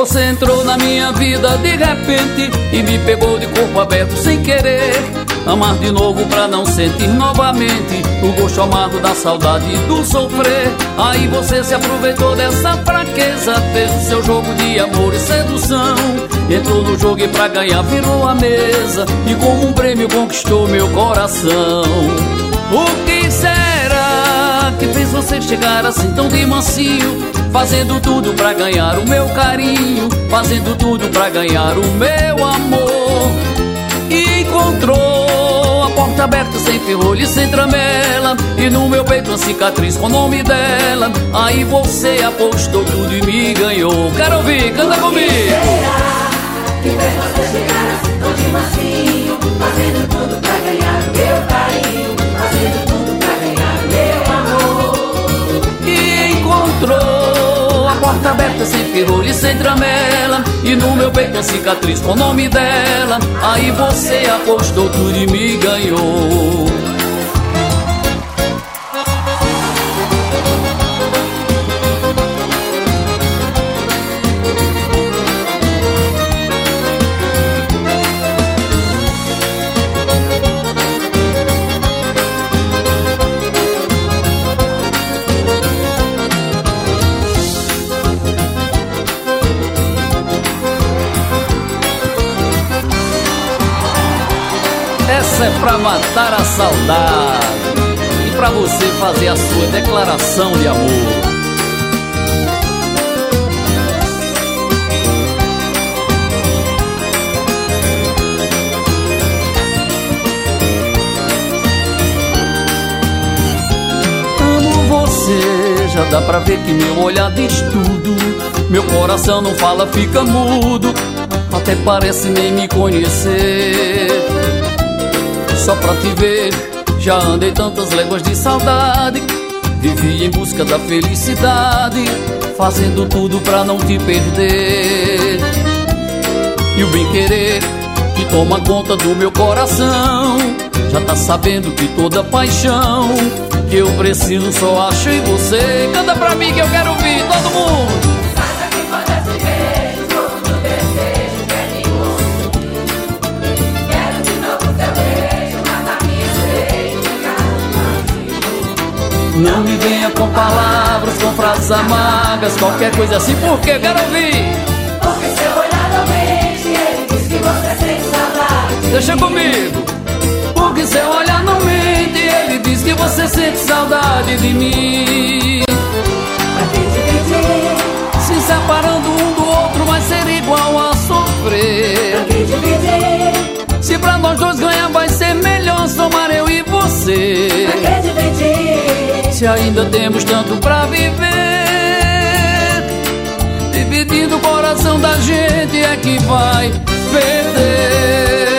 Você entrou na minha vida de repente e me pegou de corpo aberto sem querer. Amar de novo pra não sentir novamente o gosto amargo da saudade e do sofrer. Aí você se aproveitou dessa fraqueza, fez o seu jogo de amor e sedução. Entrou no jogo e pra ganhar virou a mesa e como um prêmio conquistou meu coração. O que será que fez você chegar assim tão de mansinho? Fazendo tudo pra ganhar o meu carinho, fazendo tudo pra ganhar o meu amor. E encontrou a porta aberta sem ferrolho e sem tramela, e no meu peito uma cicatriz com o nome dela. Aí você apostou tudo e me ganhou. Quero ouvir, canta comigo. Será que fez você chegar assim tão de mansinho? Fazendo tudo pra ganhar o meu carinho, fazendo tudo pra ganhar o meu amor. E encontrou a porta aberta sem ferrolho e sem tramela, e no meu peito uma cicatriz com o nome dela. Aí você apostou tudo e me ganhou. Essa é pra matar a saudade e pra você fazer a sua declaração de amor. Amo você, já dá pra ver que meu olhar diz tudo. Meu coração não fala, fica mudo, até parece nem me conhecer. Só pra te ver, já andei tantas léguas de saudade, vivi em busca da felicidade, fazendo tudo pra não te perder. E o bem-querer que toma conta do meu coração já tá sabendo que toda paixão que eu preciso só acho em você. Canta pra mim que eu quero ouvir todo mundo. Não me venha com palavras, com frases amargas, qualquer coisa assim, porque eu quero ouvir. Porque seu olhar não mente, ele diz que você sente saudade. Deixa comigo. Porque seu olhar não mente, ele diz que você sente saudade de mim. Pra que dividir? Se separando um do outro vai ser igual a sofrer. Pra que dividir? Se pra nós dois ganhar vai ser melhor somar eu e você. Pra que dividir? Se ainda temos tanto pra viver, dividindo o coração da gente é que vai perder.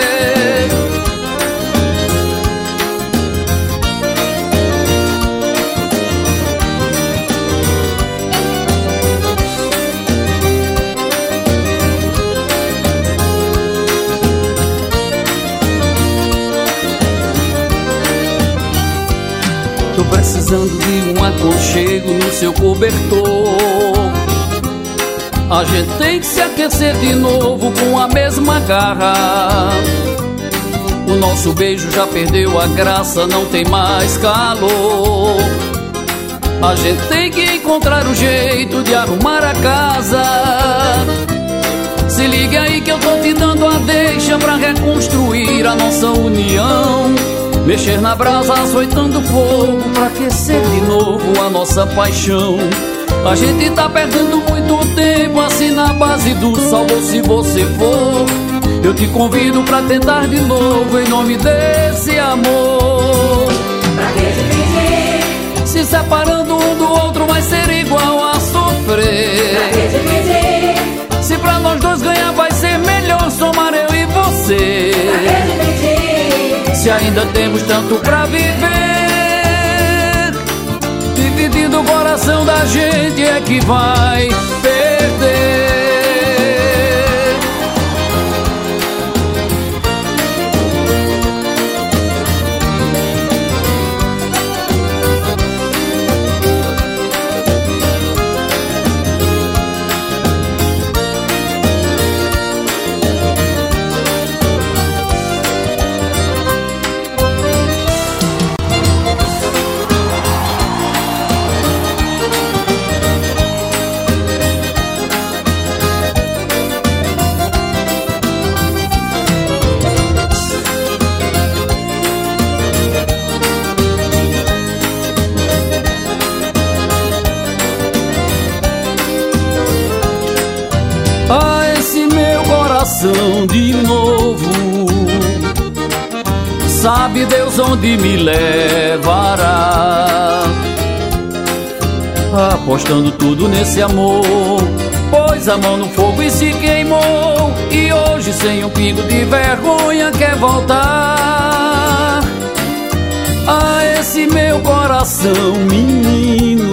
Tô precisando de um aconchego no seu cobertor. A gente tem que se aquecer de novo com a mesma garra. O nosso beijo já perdeu a graça, não tem mais calor. A gente tem que encontrar um jeito de arrumar a casa. Se liga aí que eu tô te dando a deixa pra reconstruir a nossa união. Mexer na brasa, açoitando fogo pra aquecer de novo a nossa paixão. A gente tá perdendo muito tempo assim na base do sol. Ou se você for, eu te convido pra tentar de novo em nome desse amor. Pra que dividir? Se separando um do outro vai ser igual a sofrer. Pra que dividir? Se pra nós dois ganhar vai ser melhor somar eu e você. Pra que dividir? Se ainda temos tanto pra viver, dividindo o coração da gente é que vai perder. coração de novo. Sabe Deus onde me levará, apostando tudo nesse amor. Pôs a mão no fogo e se queimou, e hoje sem um pingo de vergonha quer voltar a esse meu coração menino.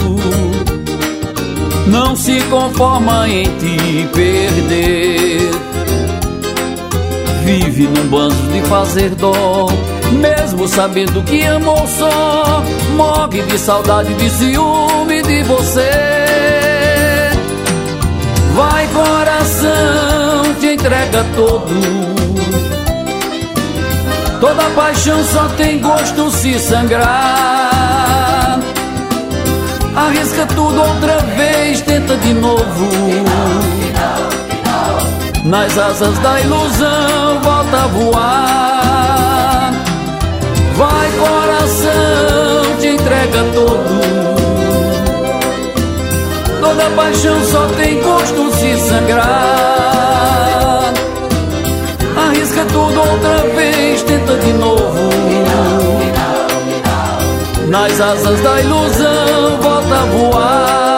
Não se conforma em te perder, vive num bando de fazer dó, mesmo sabendo que amou só. Morre de saudade, de ciúme de você. Vai coração, te entrega todo. Toda paixão só tem gosto se sangrar. Arrisca tudo outra vez, tenta de novo. Nas asas da ilusão, volta a voar. Vai coração, te entrega todo. Toda paixão só tem gosto se sangrar. Arrisca tudo outra vez, tenta de novo. Nas asas da ilusão, volta a voar.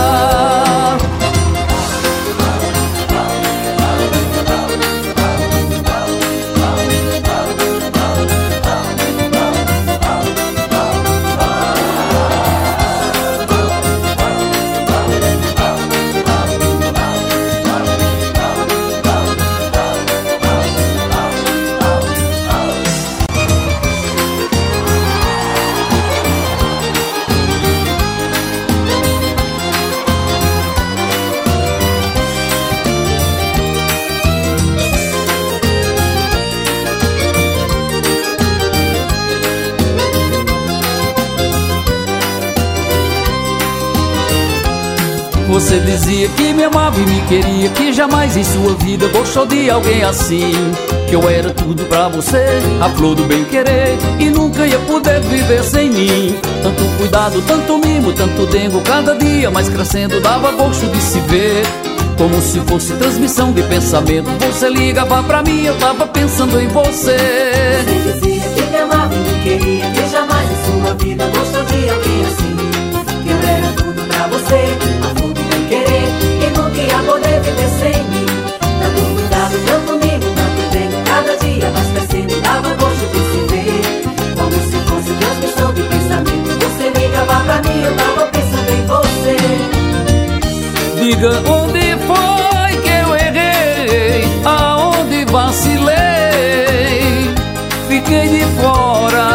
Você dizia que me amava e me queria, que jamais em sua vida gostou de alguém assim. Que eu era tudo pra você, a flor do bem querer, e nunca ia poder viver sem mim. Tanto cuidado, tanto mimo, tanto dengo, cada dia mais crescendo dava gosto de se ver. Como se fosse transmissão de pensamento, você ligava pra mim, eu tava pensando em você. Você dizia que me amava e me queria, que jamais em sua vida gostou de alguém assim. Que eu era tudo pra você, a flor do bem querer, e nunca ia poder viver sem mim. Tanto cuidado, tanto mimo, tanto tempo, cada dia mais crescendo dava gosto de se ver. Como se fosse transmissão de pensamento, você ligava pra mim, eu tava pensando em você. Diga onde foi que eu errei, aonde vacilei, fiquei de fora.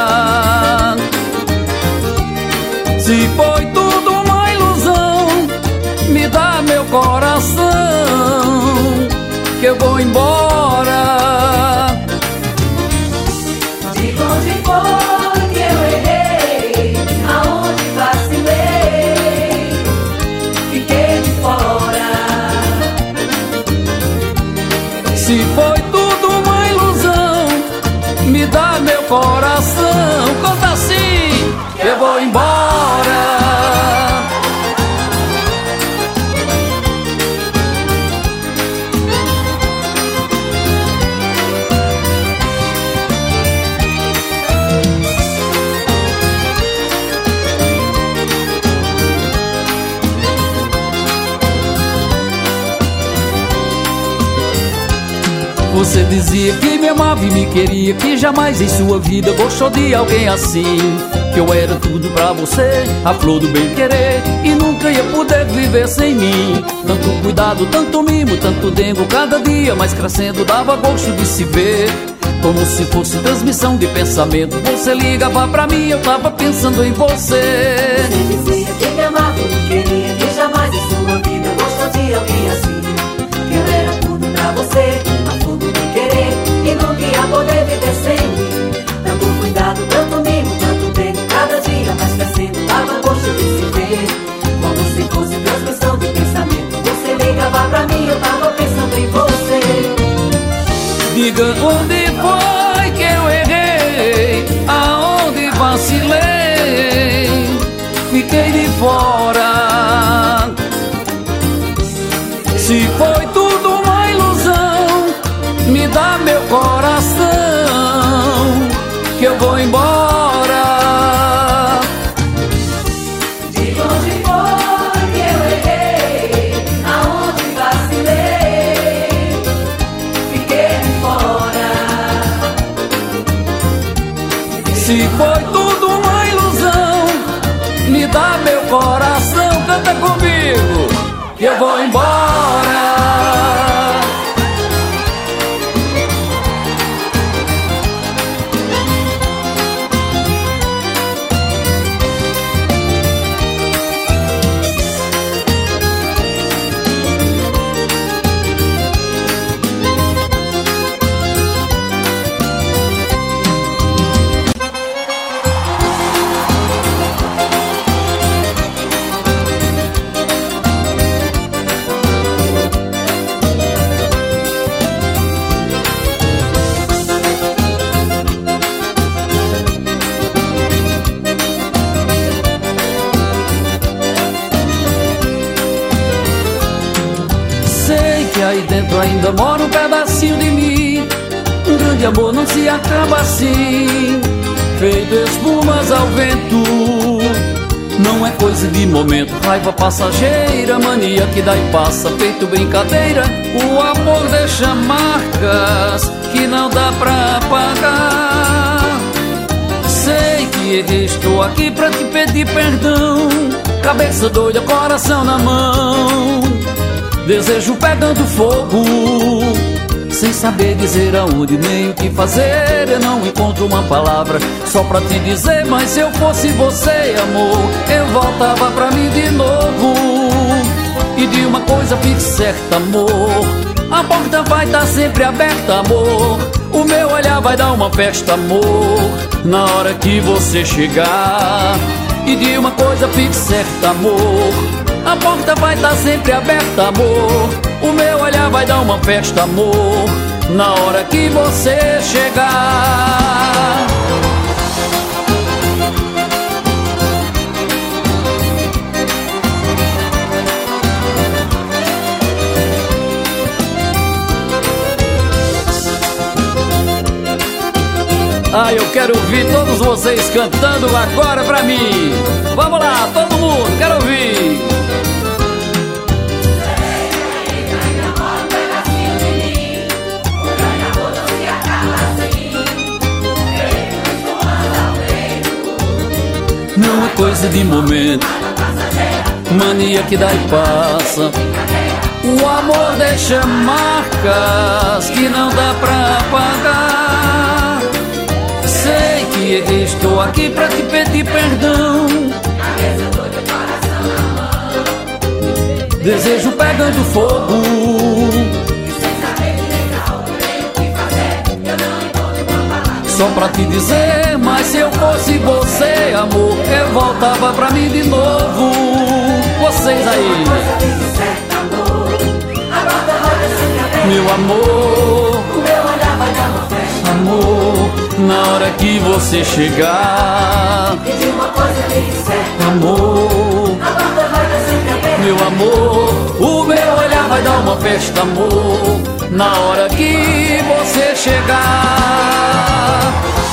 Se foi tudo uma ilusão, me dá meu coração, que eu vou embora. Diga onde foi que eu errei, aonde vacilei, fiquei de fora. Se foi tudo uma ilusão, me dá meu coração. Conta assim, eu vou embora. Você dizia que me amava e me queria, que jamais em sua vida gostou de alguém assim. Que eu era tudo pra você, a flor do bem querer, e nunca ia poder viver sem mim. Tanto cuidado, tanto mimo, tanto dengo, cada dia mais crescendo dava gosto de se ver. Como se fosse transmissão de pensamento, você ligava pra mim, eu tava pensando em você. Você dizia que me amava e me queria, que jamais em sua vida gostou de alguém assim. Que eu era tudo pra você, a flor do bem querer, e nunca ia poder viver sem mim. Tanto cuidado, tanto mimo, tanto tempo, cada dia mais crescendo dava gosto de se ver. Como se fosse transmissão de pensamento, você ligava pra mim, eu tava pensando em você. Diga onde foi que eu errei, aonde vacilei, fiquei de fora. Se foi tudo uma ilusão, coração que eu vou embora. De onde foi que eu errei, aonde vacilei, fiquei de fora. Se foi tudo uma ilusão, me dá meu coração, canta comigo, que eu vou embora. Aí dentro ainda mora um pedacinho de mim. Um grande amor não se acaba assim, feito espumas ao vento. Não é coisa de momento, raiva passageira, mania que dá e passa, feito brincadeira. O amor deixa marcas que não dá pra apagar. Sei que errei, estou aqui pra te pedir perdão. Cabeça doida, coração na mão, desejo pegando fogo, sem saber dizer aonde nem o que fazer. Eu não encontro uma palavra só pra te dizer, mas se eu fosse você, amor, eu voltava pra mim de novo. E de uma coisa fique certa, amor, a porta vai estar sempre aberta, amor. O meu olhar vai dar uma festa, amor, na hora que você chegar. E de uma coisa fique certa, amor, a porta vai estar sempre aberta, amor. O meu olhar vai dar uma festa, amor, na hora que você chegar. Ah, eu quero ouvir todos vocês cantando agora pra mim. Vamos lá, todo mundo, quero ouvir. Não é coisa de momento, mania que dá e passa. O amor deixa marcas que não dá pra apagar. Sei que errei, estou aqui pra te pedir perdão. Desejo pegando fogo, só pra te dizer, mas se eu fosse você, amor, eu voltava pra mim de novo. Vocês aí, meu amor, amor, na hora que você chegar. Amor, meu amor, o meu olhar vai dar uma festa, amor, na hora que você chegar.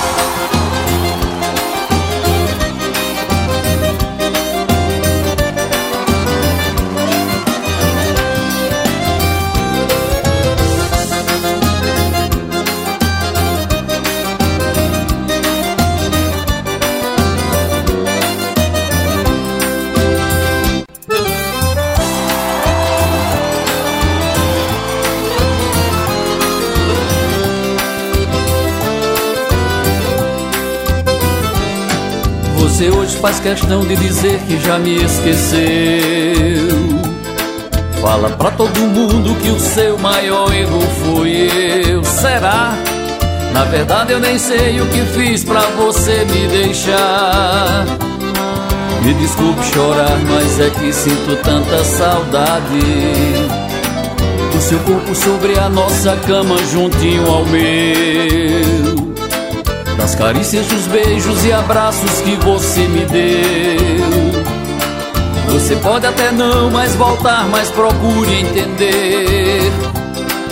Você hoje faz questão de dizer que já me esqueceu. Fala pra todo mundo que o seu maior erro fui eu. Será? Na verdade eu nem sei o que fiz pra você me deixar. Me desculpe chorar, mas é que sinto tanta saudade do seu corpo sobre a nossa cama juntinho ao meu, das carícias, dos beijos e abraços que você me deu. Você pode até não mais voltar, mas procure entender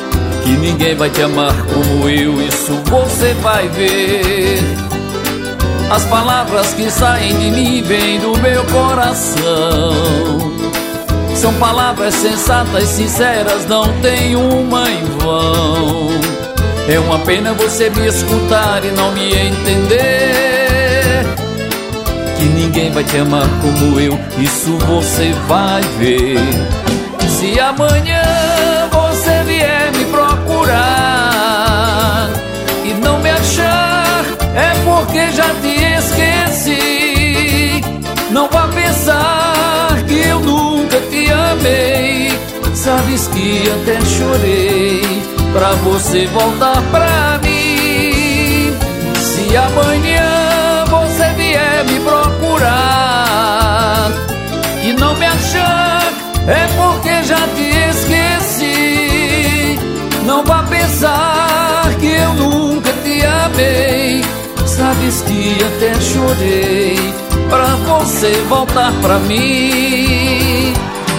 que ninguém vai te amar como eu, isso você vai ver. As palavras que saem de mim vêm do meu coração. São palavras sensatas, sinceras, não tem uma em vão. É uma pena você me escutar e não me entender, que ninguém vai te amar como eu, isso você vai ver. Se amanhã você vier me procurar e não me achar, é porque já te esqueci. Não vá pensar que eu nunca te amei. Sabes que até chorei pra você voltar pra mim. Se amanhã você vier me procurar e não me achar, é porque já te esqueci. Não vá pensar que eu nunca te amei. Sabes que até chorei pra você voltar pra mim.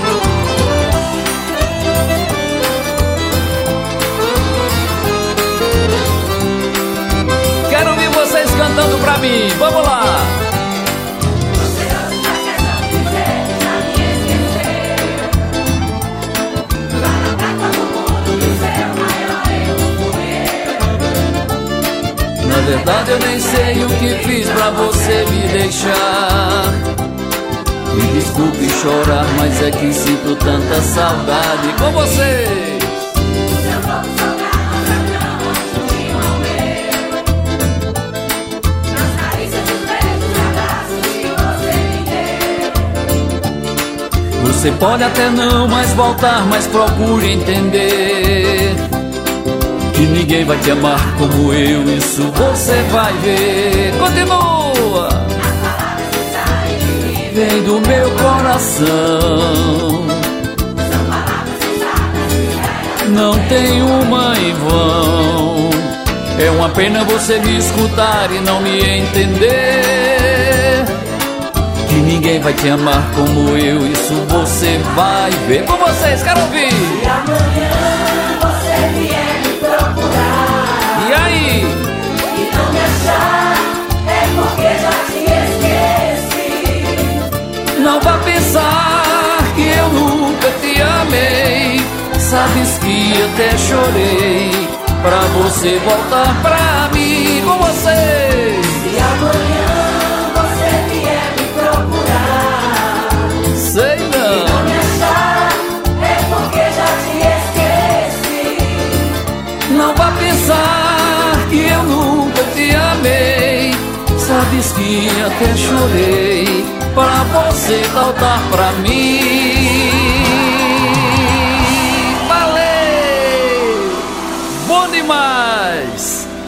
Quero ouvir vocês cantando pra mim, vamos lá! Na verdade eu nem sei o que fiz pra você me deixar. Me desculpe chorar, mas é que sinto tanta saudade com você. Você pode até não mais voltar, mas procure entender que ninguém vai te amar como eu, isso você vai ver. Continua! Vem do meu coração, não tem uma em vão. É uma pena você me escutar e não me entender, que ninguém vai te amar como eu, isso você vai ver. Com vocês, quero ouvir! Se amanhã você vier me procurar, e aí? E não me achar, é porque já te esqueci. Não vá pensar que eu nunca te amei. Sabes que até chorei pra você voltar pra mim. Com vocês! Se amanhã você vier me procurar, Sei e não não! me achar, é porque já te esqueci. Não vá pensar que eu nunca te amei. Sabes que até chorei pra você voltar pra mim. Valeu! Bom demais!